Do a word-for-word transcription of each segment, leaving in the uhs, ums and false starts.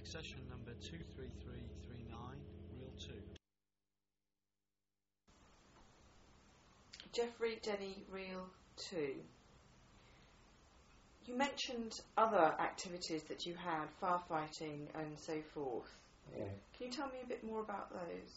session number two three three three nine, reel two. Jeffrey Denny, reel two. You mentioned other activities that you had, firefighting and so forth. Yeah. Can you tell me a bit more about those?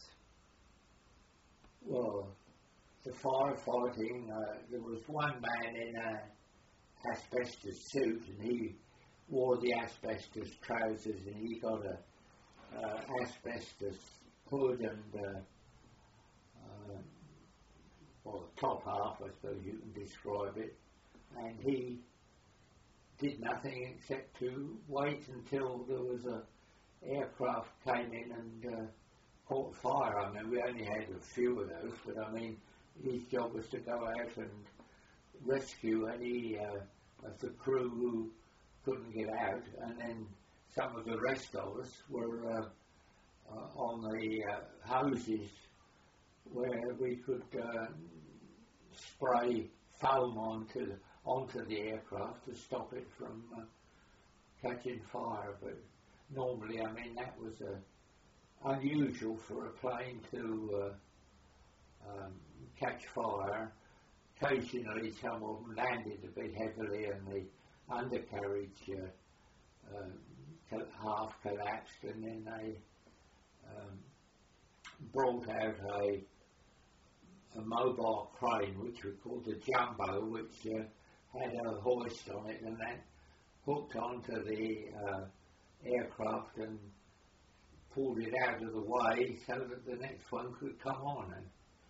Well, the firefighting, uh, there was one man in a asbestos suit, and he wore the asbestos trousers, and he got a uh, asbestos hood and uh, uh, well, the top half, I suppose you can describe it, and he did nothing except to wait until there was a aircraft came in and uh, caught fire. I mean, we only had a few of those, but I mean, his job was to go out and rescue any uh, of the crew who couldn't get out, and then some of the rest of us were uh, uh, on the uh, hoses where we could uh, spray foam onto the, onto the aircraft to stop it from uh, catching fire. But normally, I mean, that was uh, unusual for a plane to uh, um, catch fire. Occasionally, some of them landed a bit heavily, and the undercarriage uh, uh, half collapsed, and then they um, brought out a, a mobile crane, which we called the Jumbo, which uh, had a hoist on it, and that hooked onto the uh, aircraft and pulled it out of the way so that the next one could come on. And,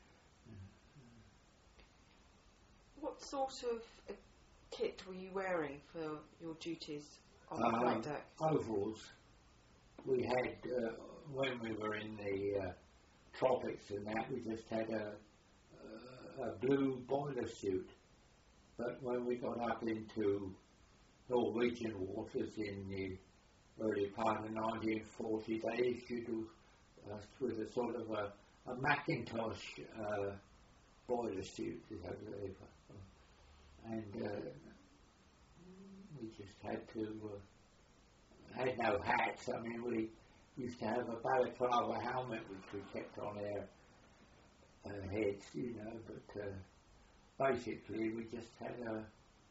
what sort of uh, kit were you wearing for your duties on the uh, flight deck? Overalls. We had, uh, when we were in the uh, tropics and that, we just had a, a, a blue boiler suit. But when we got up into Norwegian waters in the early part of nineteen forty, they issued us with a sort of a, a Macintosh uh, boiler suit, I believe. And uh, we just had to, uh, had no hats. I mean, we used to have a balaclava helmet which we kept on our uh, heads, you know, but uh, basically we just had a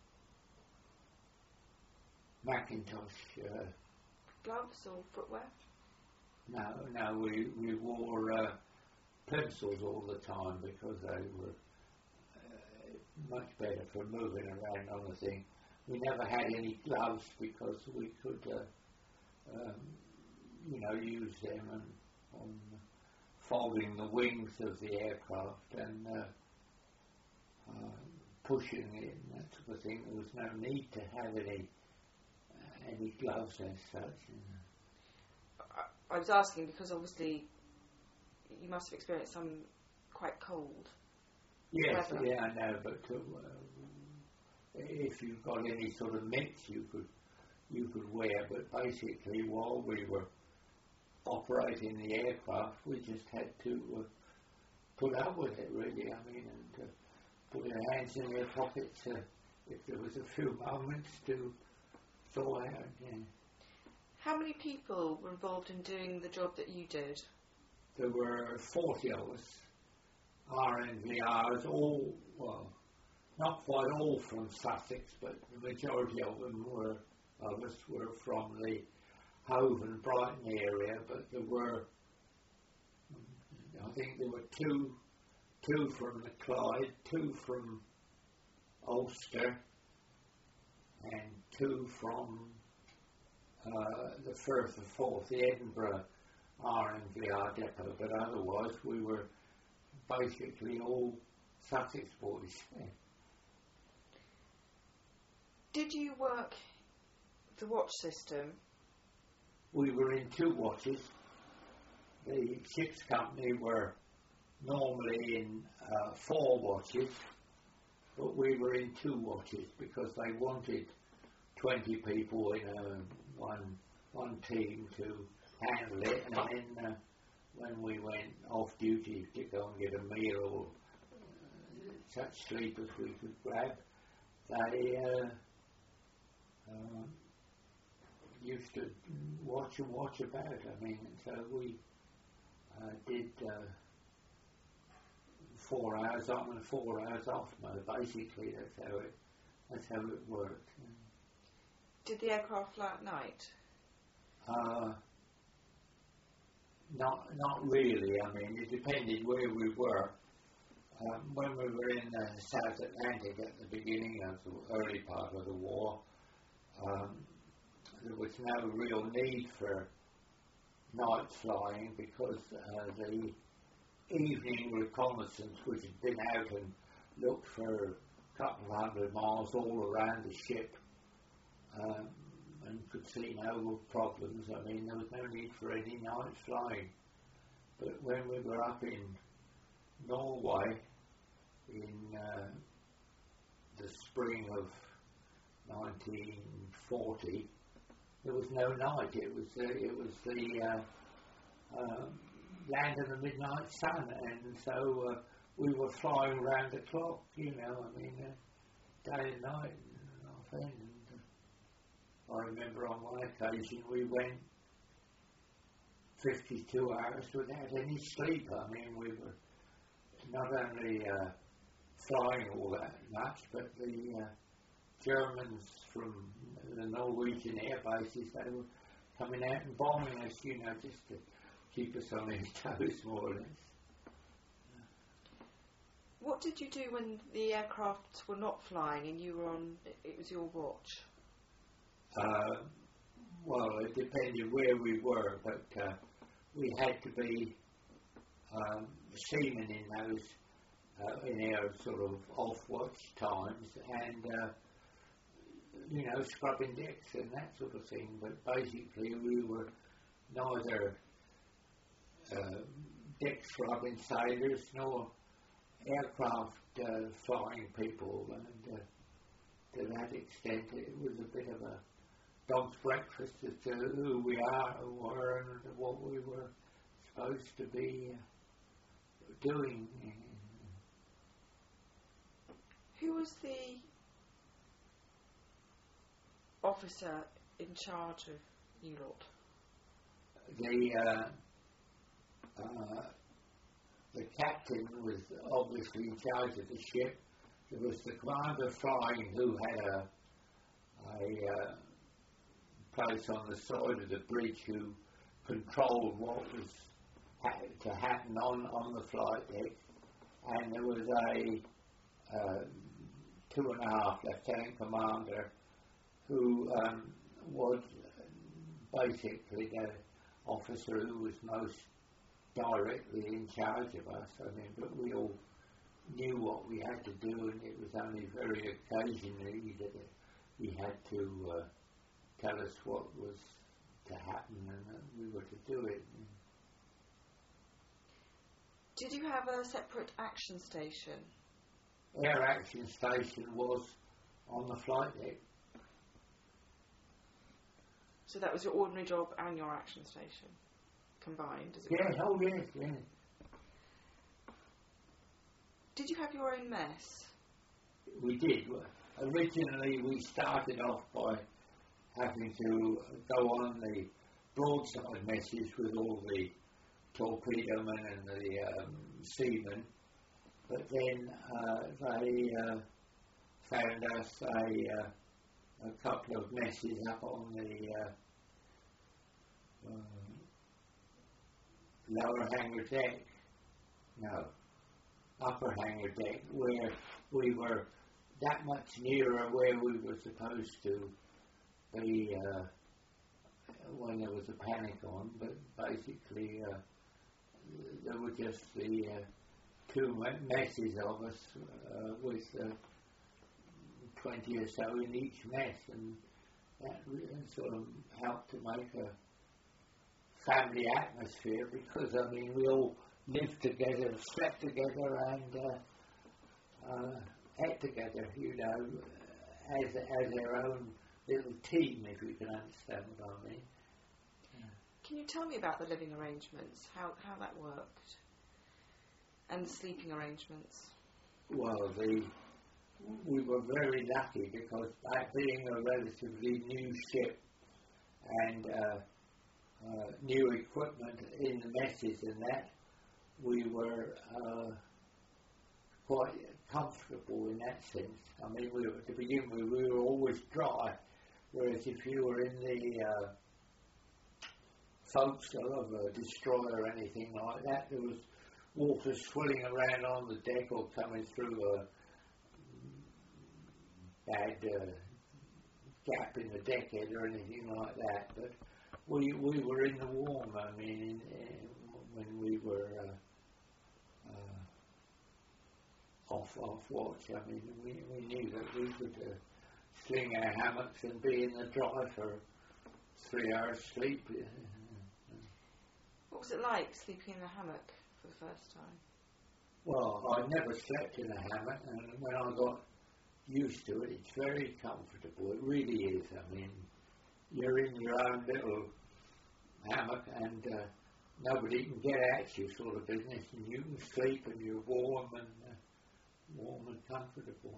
Macintosh. Uh, Gloves or footwear? no, no, we, we wore uh, pencils all the time because they were much better for moving around on the thing. We never had any gloves because we could, uh, um, you know, use them on, on folding the wings of the aircraft and uh, uh, pushing it and that sort of thing. There was no need to have any uh, any gloves as such. You know. I, I was asking because obviously you must have experienced some quite cold. Yes, weather. yeah, I know, but uh, if you've got any sort of mitts you could you could wear, but basically while we were operating the aircraft, we just had to uh, put up with it, really. I mean, and uh, put our hands in their pockets uh, if there was a few moments to thaw out. Yeah. How many people were involved in doing the job that you did? There were forty of us. R N V Rs, all, well, not quite all from Sussex, but the majority of them were, of us were from the Hove and Brighton area, but there were, I think there were two, two from the Clyde, two from Ulster, and two from uh, the Firth of Forth, the Edinburgh R N V R depot, but otherwise we were basically all Sussex boys. Yeah. Did you work the watch system? We were in two watches. The ship's company were normally in uh, four watches, but we were in two watches because they wanted twenty people in a one one team to handle it, and then uh, when we went off duty to go and get a meal or uh, such sleep as we could grab, they uh, uh, used used to watch and watch about. I mean, so we uh, did uh, four hours on and four hours off. Basically, that's how it that's how it worked. Did the aircraft fly at night? Uh, not not really. I mean, it depended where we were. Um, when we were in the South Atlantic at the beginning of the early part of the war, um, there was no real need for night flying because uh, the evening reconnaissance, which had been out and looked for a couple of hundred miles all around the ship, um, and could see no problems. I mean, there was no need for any night flying. But when we were up in Norway in uh, the spring of nineteen forty, there was no night. It was the, it was the uh, uh, land of the midnight sun, and so uh, we were flying round the clock. You know, I mean, uh, day and night. And, and uh, I remember on one occasion we went fifty-two hours without any sleep. I mean, we were not only uh, flying all that much, but the uh, Germans from the Norwegian air bases, they were coming out and bombing us, you know, just to keep us on our toes, more or less. What did you do when the aircraft were not flying and you were on, it was your watch? Uh, well, it depended where we were, but uh, we had to be um, seamen in those, uh, in our sort of off-watch times, and uh, you know, scrubbing decks and that sort of thing. But basically, we were neither uh, deck scrubbing sailors nor aircraft uh, flying people, and uh, to that extent, it was a bit of a dog's breakfast as to who we are, were, and what we were supposed to be uh, doing. Who was the officer in charge of you lot? The uh, uh, the captain was obviously in charge of the ship. There was the commander flying, who had a a uh, place on the side of the bridge, who controlled what was ha- to happen on, on the flight deck, and there was a uh, two and a half lieutenant commander who um, was basically the officer who was most directly in charge of us. I mean, but we all knew what we had to do, and it was only very occasionally that he had to uh, tell us what was to happen, and that we were to do it. Did you have a separate action station? Our action station was on the flight deck. So that was your ordinary job and your action station combined, as it Yes, were? oh yes, yes. Did you have your own mess? We did. Originally, we started off by having to go on the broadside messes with all the torpedo men and the um, seamen, but then uh, they uh, found us a, uh, a couple of messes up on the uh, um, lower hangar deck, no, upper hangar deck, where we were that much nearer where we were supposed to be uh, when there was a panic on, but basically uh, there were just the uh, two messes of us uh, with uh, twenty or so in each mess, and that really sort of helped to make a family atmosphere, because I mean we all lived together, slept together, and uh, uh, ate together, you know, as as our own little team, if you can understand what I mean. Yeah. Can you tell me about the living arrangements, how how that worked, and the sleeping arrangements? Well, the we were very lucky, because that being a relatively new ship, and uh, uh, new equipment in the messes and that, we were uh, quite comfortable in that sense. I mean, we were, to begin with, we were always dry, whereas if you were in the uh, forecastle of a destroyer or anything like that, there was water swirling around on the deck or coming through a bad uh, gap in the deckhead or anything like that. But we we were in the warm. I mean, in, when we were uh, uh, off off watch, I mean, we we knew that we could uh, sling our hammocks and be in the dry for three hours sleep. What was it like sleeping in a hammock for the first time? Well, I never slept in a hammock, and when I got used to it, it's very comfortable. It really is. I mean, you're in your own little hammock, and uh, nobody can get at you, sort of business, and you can sleep, and you're warm and uh, warm and comfortable.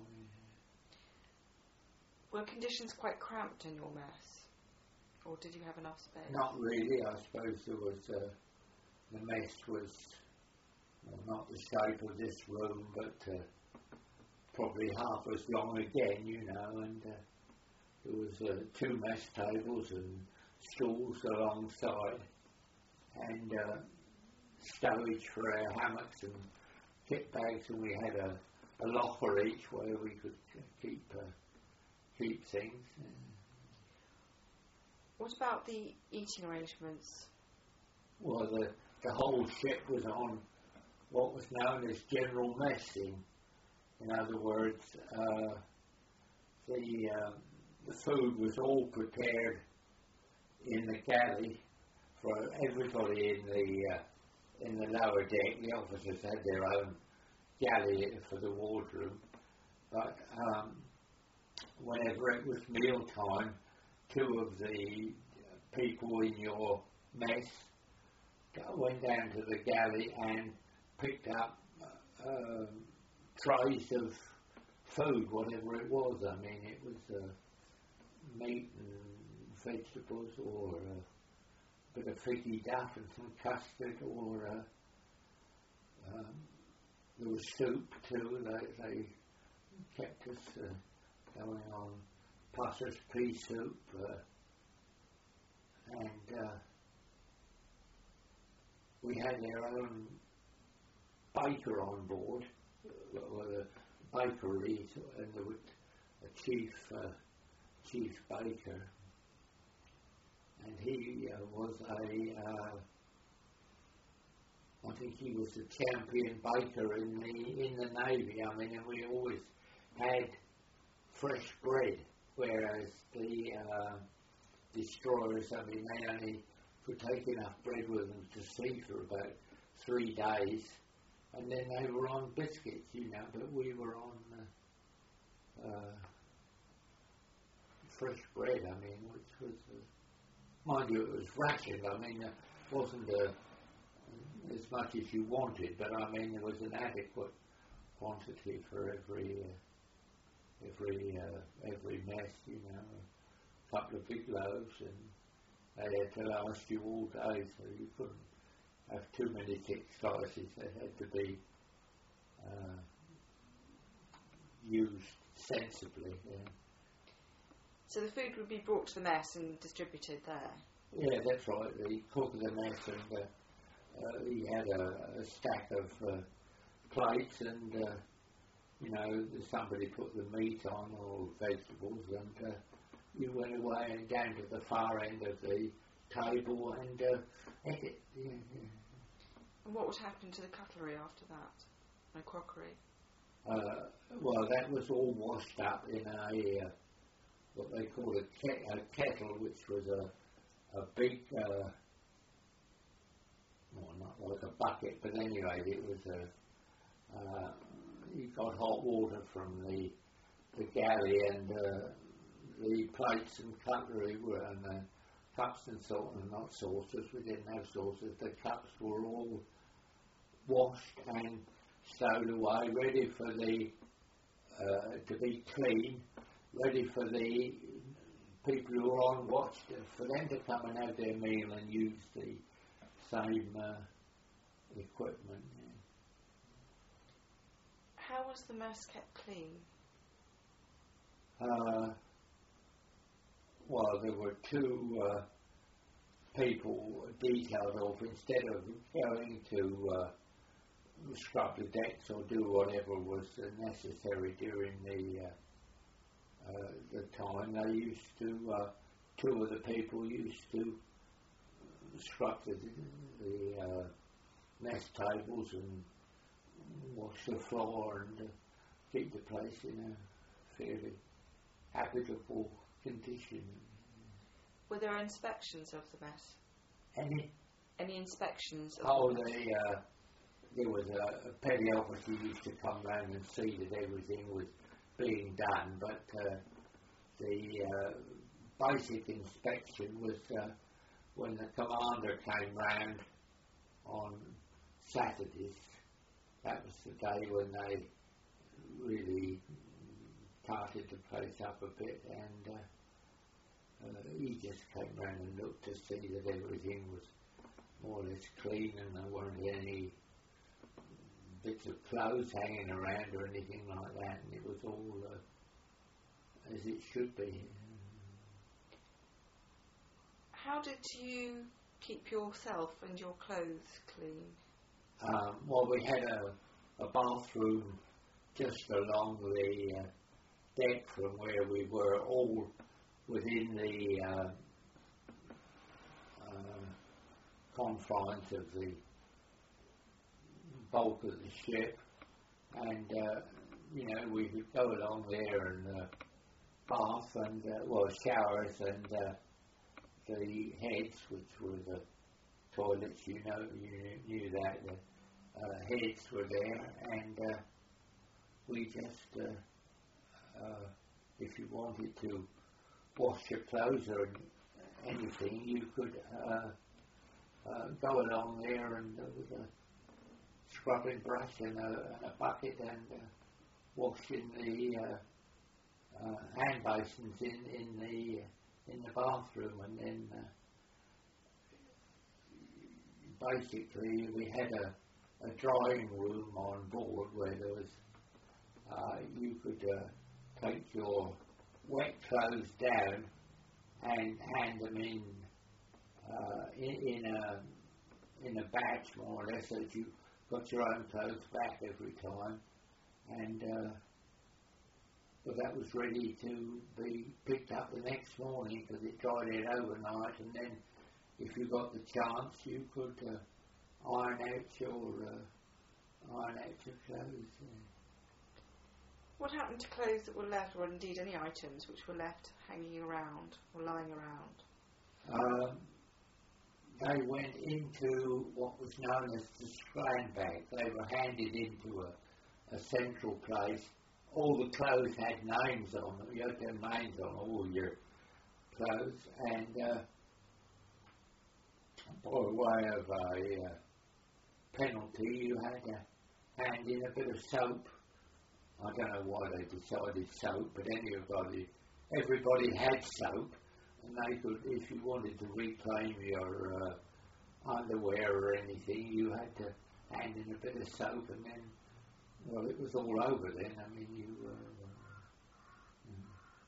Were conditions quite cramped in your mess, or did you have enough space? Not really. I suppose there was. Uh, the mess was well, not the shape of this room, but uh, probably half as long again, you know, and uh, there was uh, two mess tables and stools alongside, and uh, stowage for our hammocks and kit bags, and we had a, a locker each where we could uh, keep uh, keep things. What about the eating arrangements? Well, the, the whole ship was on what was known as general messing. In other words, uh, the uh, the food was all prepared in the galley for everybody in the uh, in the lower deck. The officers had their own galley for the wardroom, but um, whenever it was meal time, two of the people in your mess went down to the galley and picked up uh, trays of food, whatever it was. I mean, it was uh, meat and vegetables, or a bit of figgy duff and some custard, or uh, um, there was soup too. They, they kept us uh, going on Pusser's pea soup, uh, and uh, we had our own baker on board, or the bakery, and there was a chief uh, chief baker, and he uh, was a uh, I think he was a champion baker in the in the Navy. I mean, and we always had fresh bread, whereas the uh, destroyers, I mean, they only could take enough bread with them to sea for about three days, and then they were on biscuits, you know, but we were on uh, uh, fresh bread, I mean, which was, uh, mind you, it was rationed. I mean, it wasn't uh, as much as you wanted, but I mean, there was an adequate quantity for every uh, every uh, every mess, you know, a couple of big loaves, and they had to last you all day, so you couldn't have too many thick slices. They had to be uh, used sensibly. Yeah. So the food would be brought to the mess and distributed there? Yeah, that's right. The cook of the mess, and uh, uh, he had a, a stack of uh, plates, and uh, you know, somebody put the meat on, or vegetables, and uh, you went away and down to the far end of the table and uh, ate it. Yeah, yeah. And what would happen to the cutlery after that? And crockery? Uh, well, that was all washed up in a, uh, what they called a, ke- a kettle, which was a, a big, uh, well, not like a bucket, but anyway, it was a, uh, you got hot water from the, the galley, and uh, the plates and cutlery were, and the cups and salt, and not saucers, we didn't have saucers, the cups were all washed and stowed away, ready for the, uh, to be clean, ready for the people who are on watch, to, for them to come and have their meal and use the same uh, equipment. Yeah. How was the mess kept clean? Uh, well, there were two uh, people detailed off. Instead of going to uh, scrub the decks or do whatever was uh, necessary during the uh, uh, the time, they used to, uh, two of the people used to scrub the, the uh, mess tables and wash the floor and uh, keep the place in a fairly habitable condition. Were there inspections of the mess? Any? Any inspections of Oh, the mess? they, uh, there was a, a petty officer who used to come round and see that everything was being done, but uh, the uh, basic inspection was uh, when the commander came round on Saturdays. That was the day when they really tarted the place up a bit, and uh, uh, he just came round and looked to see that everything was more or less clean and there weren't any bits of clothes hanging around or anything like that, and it was all uh, as it should be. How did you keep yourself and your clothes clean? Um, well, we had a, a bathroom just along the uh, deck from where we were, all within the uh, uh, confines of the bulk of the ship, and uh, you know, we could go along there and uh, bath and uh, well, showers and uh, the heads, which were the toilets, you know, you knew that the uh, heads were there, and uh, we just uh, uh, if you wanted to wash your clothes or anything, you could uh, uh, go along there and uh, with a scrubbing brush and a, and a bucket and uh, wash in the uh, uh, hand basins in, in the in the bathroom, and then uh, basically we had a, a drying room on board where there was uh, you could uh, take your wet clothes down and hand them in uh, in, in a in a batch, more or less, so that you got your own clothes back every time, and uh, but that was ready to be picked up the next morning because it dried out overnight, and then if you got the chance, you could uh, iron out your uh, iron out your clothes. Yeah. What happened to clothes that were left, or indeed any items which were left hanging around or lying around? Um, they went into what was known as the strand bag. They were handed into a, a central place. All the clothes had names on them. You had their names on all your clothes, and uh, by way of a uh, penalty, you had to hand in a bit of soap. I don't know why they decided soap, but anybody, everybody had soap, and they could, if you wanted to reclaim your uh, underwear or anything, you had to hand in a bit of soap, and then, well, it was all over then. I mean, you were. Uh, mm.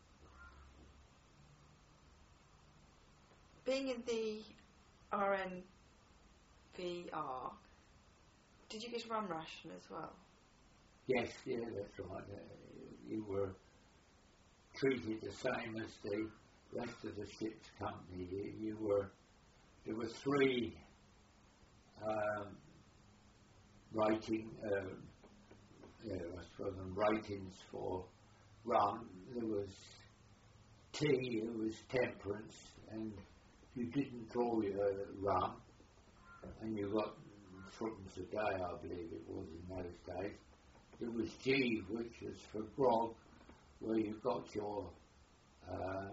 Being in the R N V R, did you get a rum ration as well? Yes, yeah, that's right. Uh, you were treated the same as the rest of the ship's company. You, you were. There were three um, rating. Uh, Yeah, I suppose them ratings for rum. There was tea, there was temperance, and if you didn't draw your rum, and you got fourpence a day, I believe it was in those days. There was G, which was for grog, where you got your uh,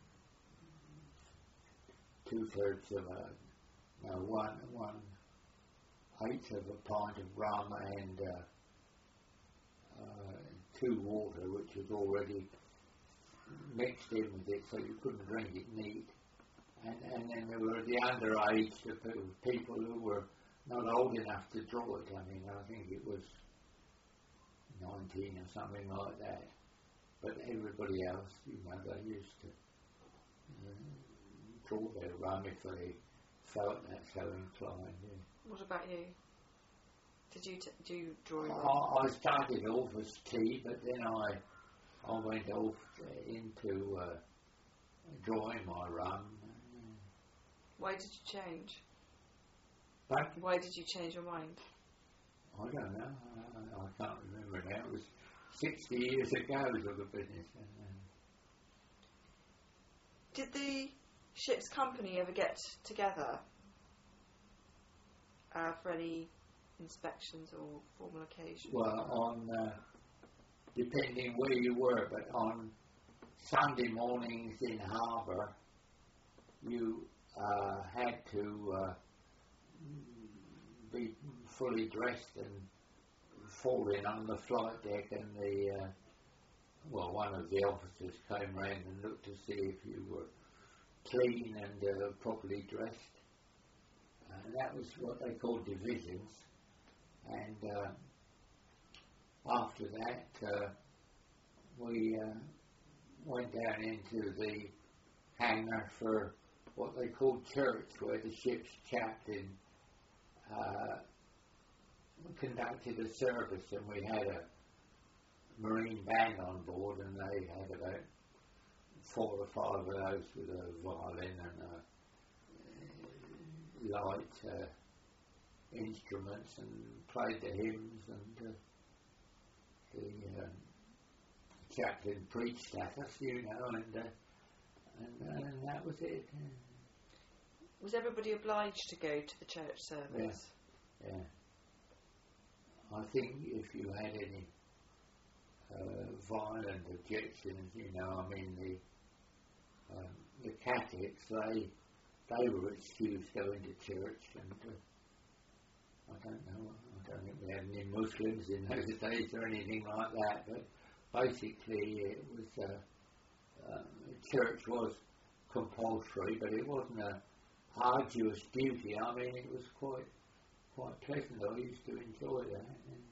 two thirds of a, no, one one eighth of a pint of rum and uh, Uh, two water, which was already mixed in with it, so you couldn't drink it neat. And, and then there were the underage the pe- people who were not old enough to draw it. I mean, I think it was nineteen or something like that. But everybody else, you know, they used to uh, draw their rum if they felt that so inclined. Yeah. What about you? Did you t- do you draw your I, I started off as tea, but then I I went off into uh, drawing my rum. Why did you change? But Why did you change your mind? I don't know. I, I can't remember now. It was sixty years ago sort of business. Did the ship's company ever get together uh, for any inspections or formal occasions? Well, on uh, depending where you were, but on Sunday mornings in harbour, you uh, had to uh, be fully dressed and fall in on the flight deck, and the uh, well, one of the officers came round and looked to see if you were clean and uh, properly dressed. And that was what they called divisions. And uh, after that, uh, we uh, went down into the hangar for what they called church, where the ship's captain uh, conducted a service, and we had a marine band on board, and they had about four or five of those with a violin and a light uh, instruments, and played the hymns, and uh, the um, chaplain preached at us, you know, and, uh, and, and that was it. Was everybody obliged to go to the church service? Yeah. yeah. I think if you had any uh, violent objections, you know, I mean, the um, the Catholics, they they were excused going to church, and uh, I don't know, I don't think we had any Muslims in those days or anything like that, but basically it was, uh, uh, church was compulsory, but it wasn't a arduous duty. I mean, it was quite quite pleasant. I used to enjoy that.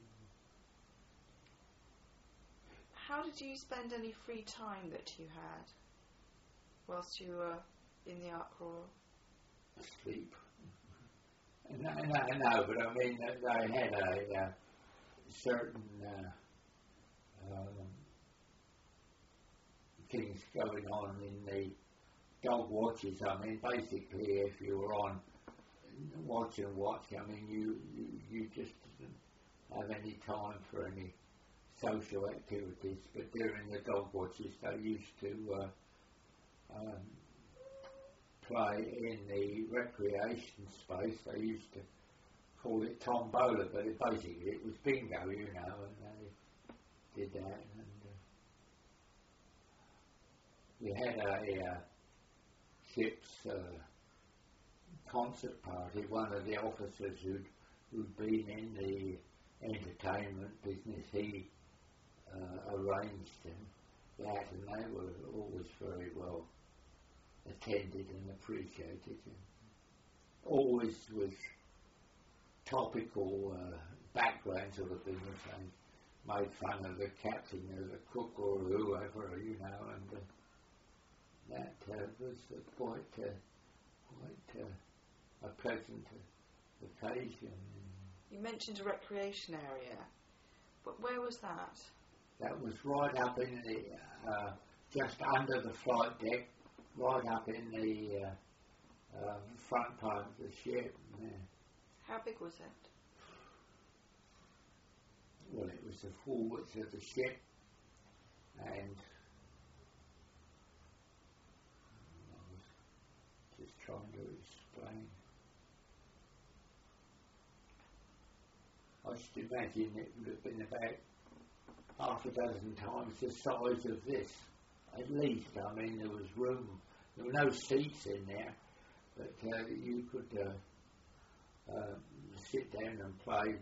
How did you spend any free time that you had whilst you were in the Ark Royal? Sleep. No, no, no, but I mean, they had a uh, certain uh, um, things going on in the dog watches. I mean, basically, if you were on watch and watch, I mean, you, you, you just didn't have any time for any social activities. But during the dog watches, they used to uh, um, play in the recreation space. They used to call it tombola, but it basically it was bingo, you know, and they did that. And uh, we had a uh, ship's uh, concert party. One of the officers who'd, who'd been in the entertainment business, he uh, arranged that, and they were always very well attended and appreciated, and always with topical uh, background sort of business, and made fun of the captain or the cook or whoever, you know, and uh, that uh, was uh, quite uh, quite uh, a pleasant uh, occasion. You mentioned a recreation area, but where was that? That was right up in the, uh, just under the flight deck, right up in the uh, uh, front part of the ship. Yeah. How big was it? Well, it was the full width of the ship, and I was just trying to explain. I should imagine it would have been about half a dozen times the size of this, at least. I mean, there was room, there were no seats in there, but uh, you could uh, uh, sit down and play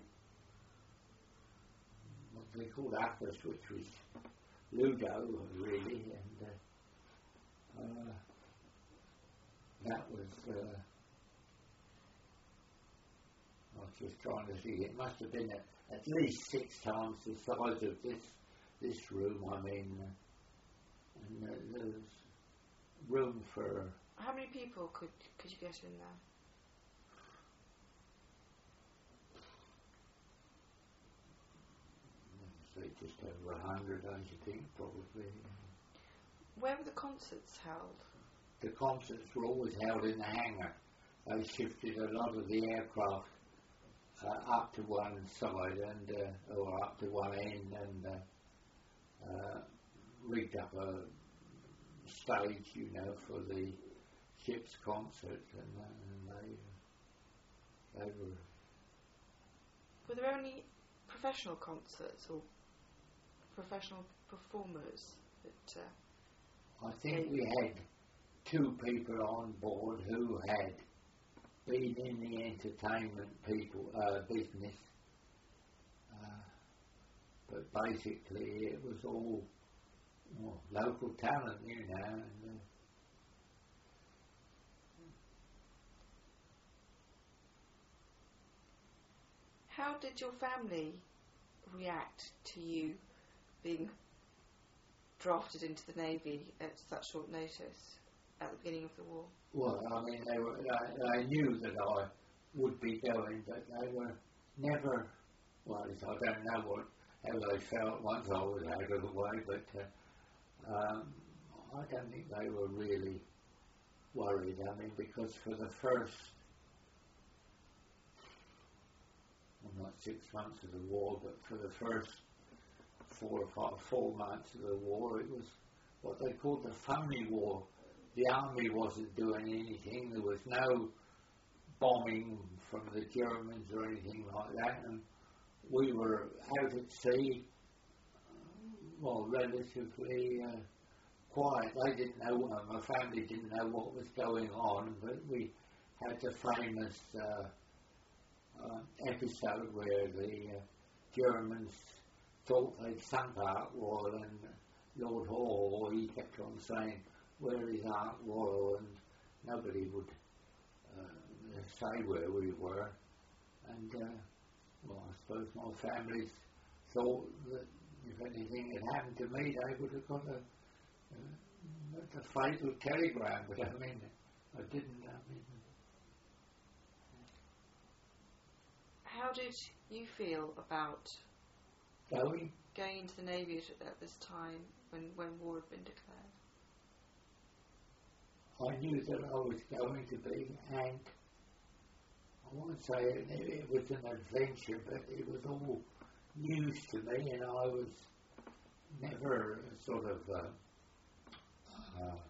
what they called Atlas, which was Ludo, really, and uh, Uh, that was, uh, I was just trying to see, it must have been a, at least six times the size of this this room. I mean, uh, and uh, there's room for... How many people could could you get in there? Say just over a hundred, I should think, probably. Where were the concerts held? The concerts were always held in the hangar. They shifted a lot of the aircraft uh, up to one side and uh, or up to one end and uh, uh, rigged up a stage, you know, for the ship's concert, and, uh, and they, they were... Were there any professional concerts or professional performers that... Uh, I think we had two people on board who had been in the entertainment people uh, business, uh, but basically it was all well, local talent, you know. And, uh, How did your family react to you being drafted into the Navy at such short notice at the beginning of the war? Well, I mean, they were, I, I knew that I would be going, but they were never, well, I don't know what, how they felt once I was out of the way, but uh, um, I don't think they were really worried. I mean, because for the first, well, not six months of the war, but for the first four or five, four months of the war, it was what they called the phony war. The army wasn't doing anything. There was no bombing from the Germans or anything like that, and we were out at sea, well, relatively uh, quiet. They didn't know, uh, my family didn't know what was going on, but we had the famous uh, uh, episode where the uh, Germans thought they'd sunk Ark Royal, and Lord Hall, he kept on saying, "Where is Ark Royal?" and nobody would uh, say where we were. And, uh, well, I suppose my family thought that if anything had happened to me, they would have got a, uh, a fatal telegram, but I mean, I didn't. I mean, How did you feel about going? going into the Navy at, at this time when, when war had been declared? I knew that I was going to be, and I won't say it, it was an adventure, but it was all news to me, and I was never sort of uh, uh,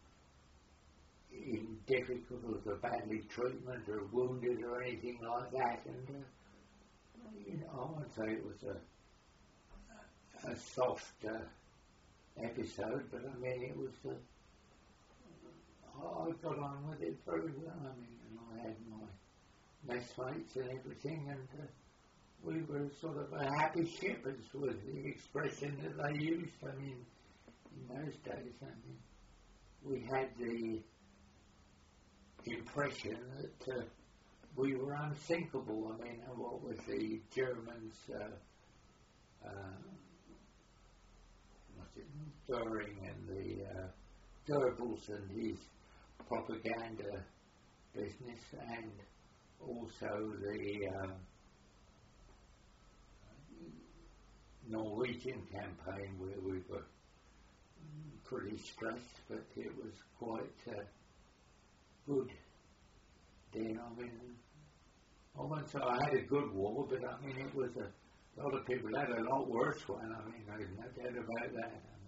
in difficult or badly treatment or wounded or anything like that. And uh, you know, I won't say it was a, a soft uh, episode, but I mean it was. Uh, I got on with it very well. I mean, and I had my messmates and everything, and uh, we were sort of a happy shepherds was the expression that they used. I mean, in those days, I mean, we had the impression that uh, we were unsinkable. I mean, what with the Germans, uh, uh, what's it, Goering and the uh, Goebbels and his propaganda business, and also the um, Norwegian campaign, where we were pretty stressed, but it was quite uh, good then. I mean, I won't say I had a good war, but I mean it was a, a lot of people had a lot worse one. I mean, there's no doubt about that.